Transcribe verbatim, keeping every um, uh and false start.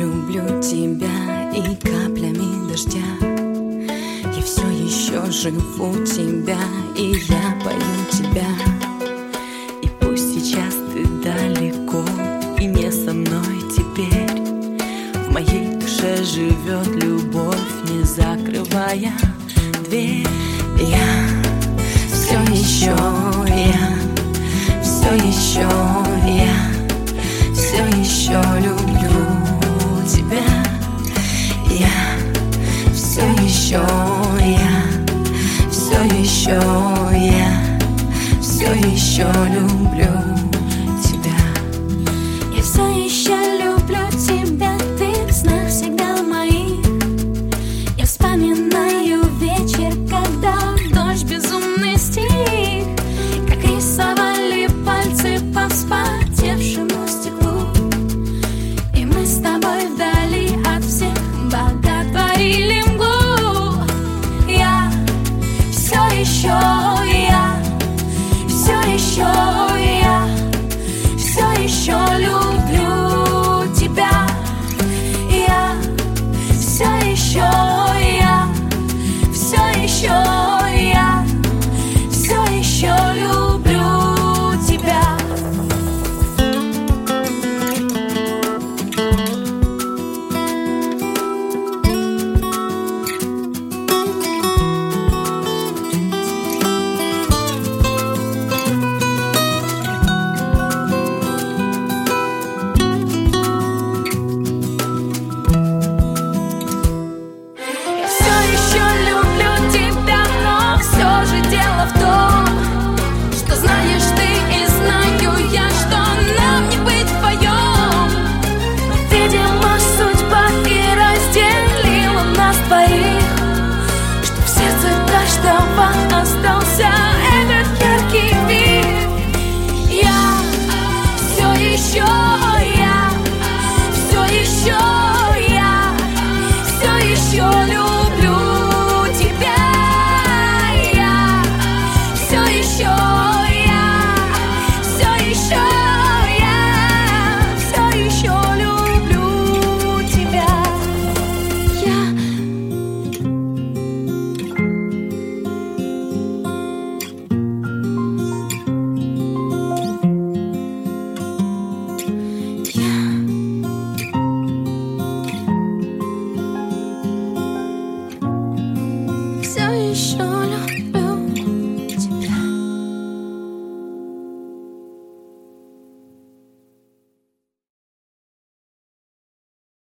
люблю тебя и каплями дождя. Я все еще живу тебя, и я пою тебя. И пусть сейчас ты далеко и не со мной теперь, в моей душе живет любовь, не закрывая дверь. Я все еще, я все еще, я все еще люблю тебя. Я все еще, я все еще, я все еще люблю тебя. Я все еще люблю тебя, ты в снах всегда моих. Я вспоминаю вечер, когда дождь безумный стих, как рисовали пальцы по вспотевшему стеклу. И мы с тобой вдали от всех боготворили мглу. Я все еще, я все еще, я все еще люблю тебя. Я все еще, я все еще